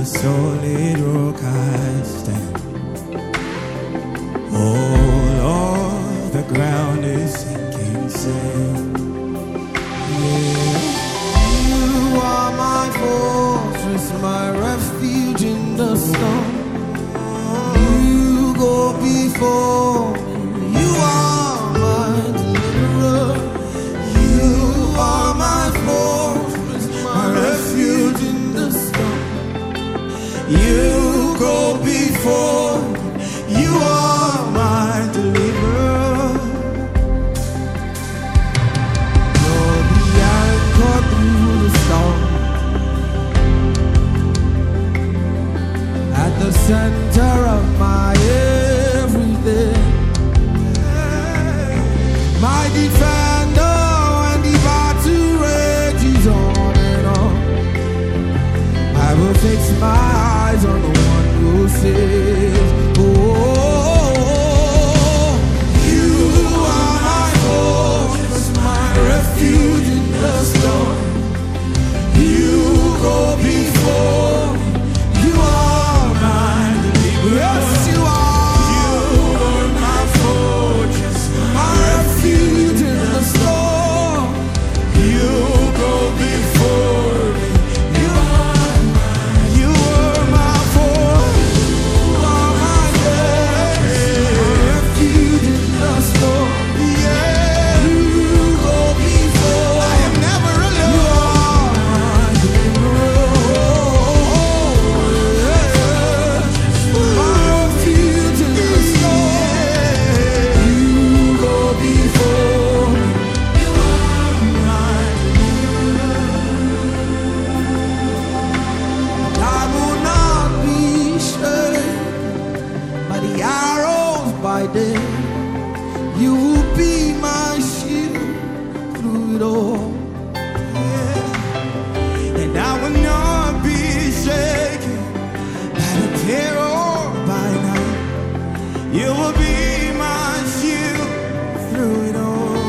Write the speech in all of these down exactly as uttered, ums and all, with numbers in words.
solid rock I stand. Oh Lord, the ground is sinking sand. Yeah. You are my fortress, my refuge in the storm. You go before me. You are my deliverer. You are my fortress, my refuge in the storm. You go before me. You are my deliverer. You're the anchor through the storm. At the center of my everything. My defender when the battle rages on and on. I will fix my eyes on the one who says, refuge in the storm. You go before me. You are my deliverer. Yes, you are. You are my fortress, my refuge in the storm. You go before me. You are my, you are my fortress. You are my refuge in the storm. Yeah. You will be my shield through it all. Yeah. And I will not be shaken by the terror by night. You will be my shield through it all.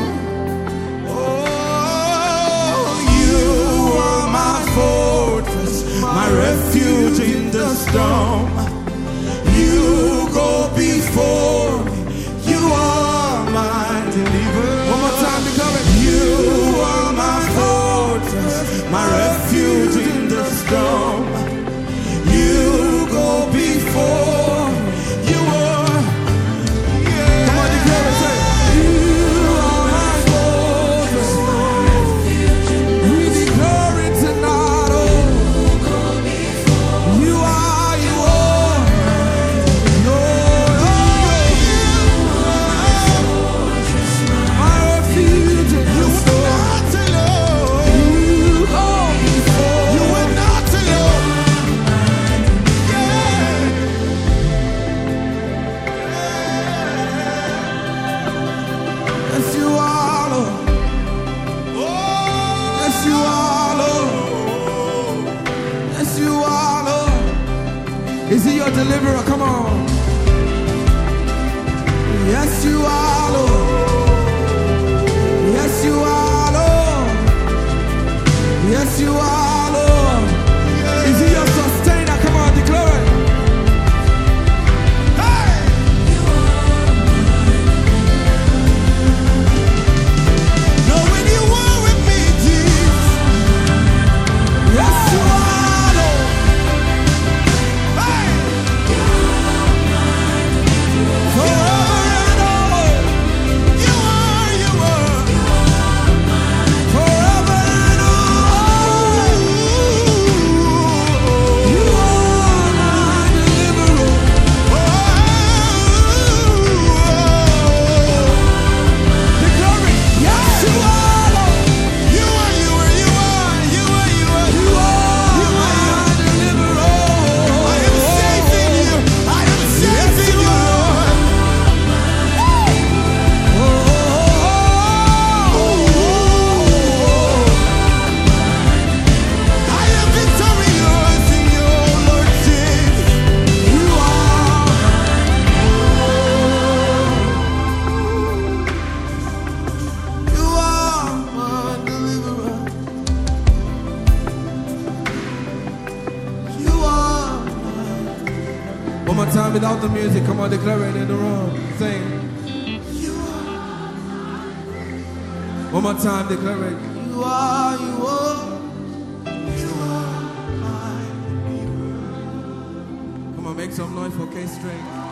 Oh, you are my fortress, my refuge in the storm. You go before me. You are my deliverer. One more time, declare it. You are my fortress, my refuge in the storm. You go before me. You are, yeah. Come on, declare it. Say, you are my fortress, my refuge in the storm. We declare it tonight. Oh, you are, you are. Is he your deliverer? Come on. Yes, you are, Lord. Yes, you are, Lord. Yes, you are, Lord. Is he your sustainer? Come on, declare it. Hey! Know when you were with me, Jesus. Yes, you are. Forever and all. more time without the music. Come on, declare it in the room. Sing. One more time, declare it. You are, you are, you are my. Come on, make some noise for K String.